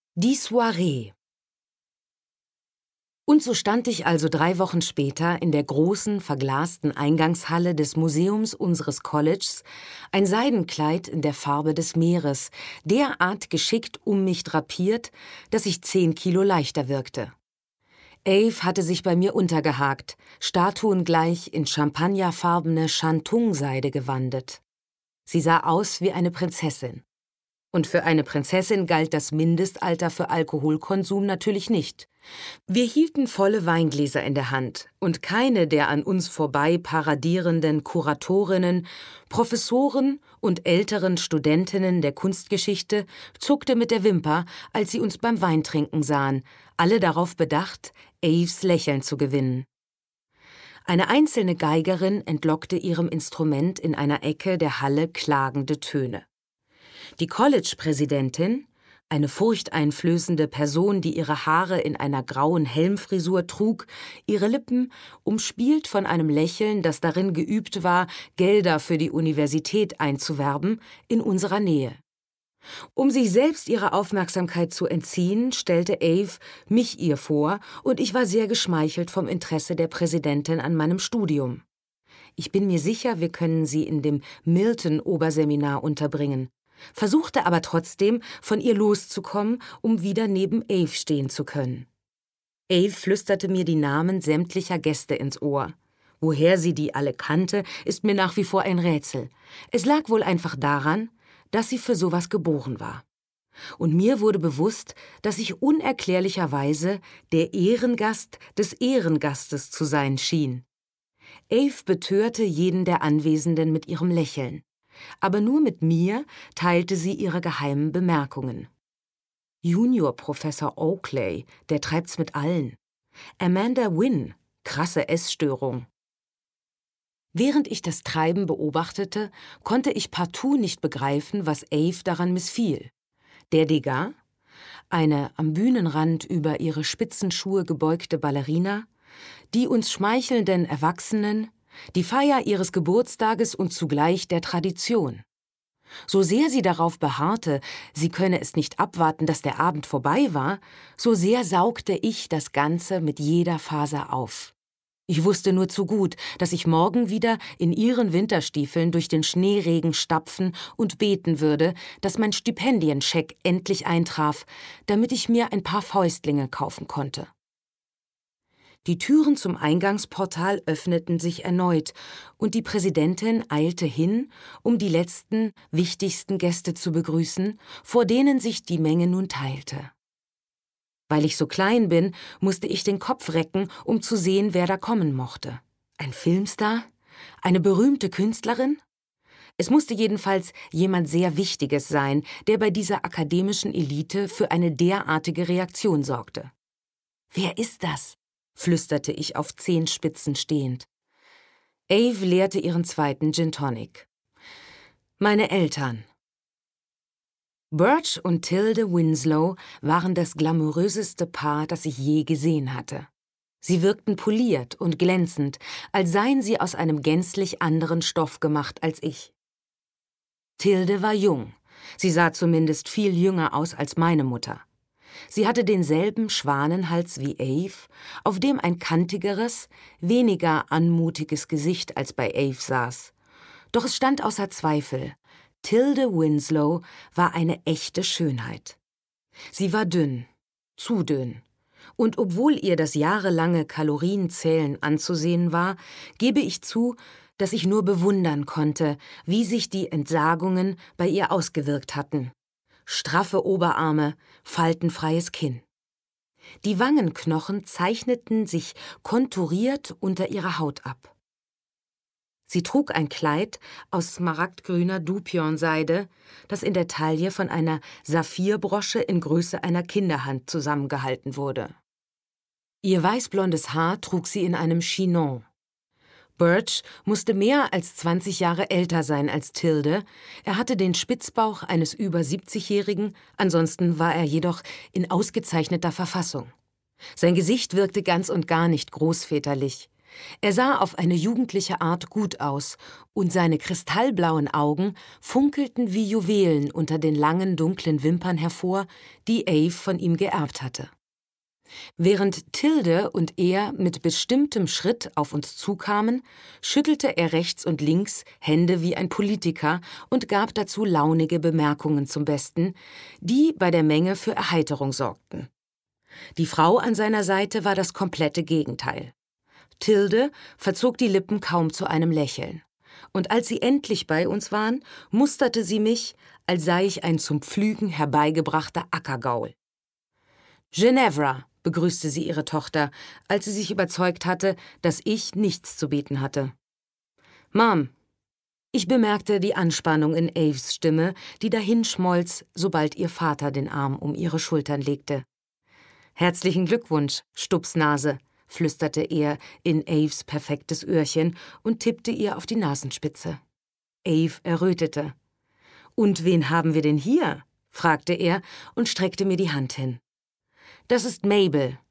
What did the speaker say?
Die Soiree. Und so stand ich also 3 Wochen später in der großen, verglasten Eingangshalle des Museums unseres Colleges, ein Seidenkleid in der Farbe des Meeres, derart geschickt um mich drapiert, dass ich 10 Kilo leichter wirkte. Eve hatte sich bei mir untergehakt, statuengleich in champagnerfarbene Shantung-Seide gewandet. Sie sah aus wie eine Prinzessin. Und für eine Prinzessin galt das Mindestalter für Alkoholkonsum natürlich nicht. Wir hielten volle Weingläser in der Hand, und keine der an uns vorbei paradierenden Kuratorinnen, Professoren und älteren Studentinnen der Kunstgeschichte zuckte mit der Wimper, als sie uns beim Weintrinken sahen, alle darauf bedacht, Eves Lächeln zu gewinnen. Eine einzelne Geigerin entlockte ihrem Instrument in einer Ecke der Halle klagende Töne. Die College-Präsidentin, eine furchteinflößende Person, die ihre Haare in einer grauen Helmfrisur trug, ihre Lippen umspielt von einem Lächeln, das darin geübt war, Gelder für die Universität einzuwerben, in unserer Nähe. Um sich selbst ihrer Aufmerksamkeit zu entziehen, stellte Eve mich ihr vor, und ich war sehr geschmeichelt vom Interesse der Präsidentin an meinem Studium. Ich bin mir sicher, wir können sie in dem Milton-Oberseminar unterbringen, versuchte aber trotzdem, von ihr loszukommen, um wieder neben Eve stehen zu können. Eve flüsterte mir die Namen sämtlicher Gäste ins Ohr. Woher sie die alle kannte, ist mir nach wie vor ein Rätsel. Es lag wohl einfach daran, dass sie für sowas geboren war. Und mir wurde bewusst, dass ich unerklärlicherweise der Ehrengast des Ehrengastes zu sein schien. Eve betörte jeden der Anwesenden mit ihrem Lächeln. Aber nur mit mir teilte sie ihre geheimen Bemerkungen. Junior-Professor Oakley, der treibt's mit allen. Amanda Wynne, krasse Essstörung. Während ich das Treiben beobachtete, konnte ich partout nicht begreifen, was Eve daran missfiel. Der Degas, eine am Bühnenrand über ihre Spitzenschuhe gebeugte Ballerina, die uns schmeichelnden Erwachsenen, die Feier ihres Geburtstages und zugleich der Tradition. So sehr sie darauf beharrte, sie könne es nicht abwarten, dass der Abend vorbei war, so sehr saugte ich das Ganze mit jeder Faser auf. Ich wusste nur zu gut, dass ich morgen wieder in ihren Winterstiefeln durch den Schneeregen stapfen und beten würde, dass mein Stipendienscheck endlich eintraf, damit ich mir ein paar Fäustlinge kaufen konnte. Die Türen zum Eingangsportal öffneten sich erneut, und die Präsidentin eilte hin, um die letzten, wichtigsten Gäste zu begrüßen, vor denen sich die Menge nun teilte. Weil ich so klein bin, musste ich den Kopf recken, um zu sehen, wer da kommen mochte. Ein Filmstar? Eine berühmte Künstlerin? Es musste jedenfalls jemand sehr Wichtiges sein, der bei dieser akademischen Elite für eine derartige Reaktion sorgte. »Wer ist das?« flüsterte ich auf Zehenspitzen stehend. Eve leerte ihren zweiten Gin Tonic. »Meine Eltern.« Birch und Tilde Winslow waren das glamouröseste Paar, das ich je gesehen hatte. Sie wirkten poliert und glänzend, als seien sie aus einem gänzlich anderen Stoff gemacht als ich. Tilde war jung. Sie sah zumindest viel jünger aus als meine Mutter. Sie hatte denselben Schwanenhals wie Eve, auf dem ein kantigeres, weniger anmutiges Gesicht als bei Eve saß. Doch es stand außer Zweifel, Tilde Winslow war eine echte Schönheit. Sie war dünn, zu dünn. Und obwohl ihr das jahrelange Kalorienzählen anzusehen war, gebe ich zu, dass ich nur bewundern konnte, wie sich die Entsagungen bei ihr ausgewirkt hatten. Straffe Oberarme, faltenfreies Kinn. Die Wangenknochen zeichneten sich konturiert unter ihrer Haut ab. Sie trug ein Kleid aus smaragdgrüner Dupion-Seide, das in der Taille von einer Saphirbrosche in Größe einer Kinderhand zusammengehalten wurde. Ihr weißblondes Haar trug sie in einem Chignon. Birch musste mehr als 20 Jahre älter sein als Tilde. Er hatte den Spitzbauch eines über 70-Jährigen, ansonsten war er jedoch in ausgezeichneter Verfassung. Sein Gesicht wirkte ganz und gar nicht großväterlich. Er sah auf eine jugendliche Art gut aus, und seine kristallblauen Augen funkelten wie Juwelen unter den langen, dunklen Wimpern hervor, die Ave von ihm geerbt hatte. Während Tilde und er mit bestimmtem Schritt auf uns zukamen, schüttelte er rechts und links Hände wie ein Politiker und gab dazu launige Bemerkungen zum Besten, die bei der Menge für Erheiterung sorgten. Die Frau an seiner Seite war das komplette Gegenteil. Tilde verzog die Lippen kaum zu einem Lächeln. Und als sie endlich bei uns waren, musterte sie mich, als sei ich ein zum Pflügen herbeigebrachter Ackergaul. »Ginevra«, begrüßte sie ihre Tochter, als sie sich überzeugt hatte, dass ich nichts zu bieten hatte. »Mom«, ich bemerkte die Anspannung in Aves Stimme, die dahinschmolz, sobald ihr Vater den Arm um ihre Schultern legte. »Herzlichen Glückwunsch, Stupsnase«, flüsterte er in Aves perfektes Öhrchen und tippte ihr auf die Nasenspitze. Ave errötete. »Und wen haben wir denn hier?« fragte er und streckte mir die Hand hin. »Das ist Mabel«,